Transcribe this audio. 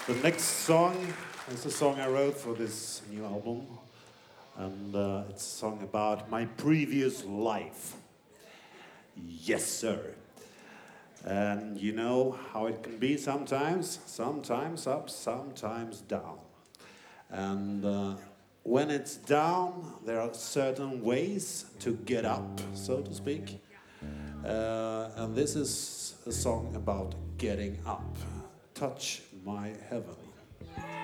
The next song is a song I wrote for this new album, and it's a song about my previous life. Yes, sir. And you know how it can be sometimes up, sometimes down. And when it's down, there are certain ways to get up, so to speak. And this is a song about getting up. Touch my heaven.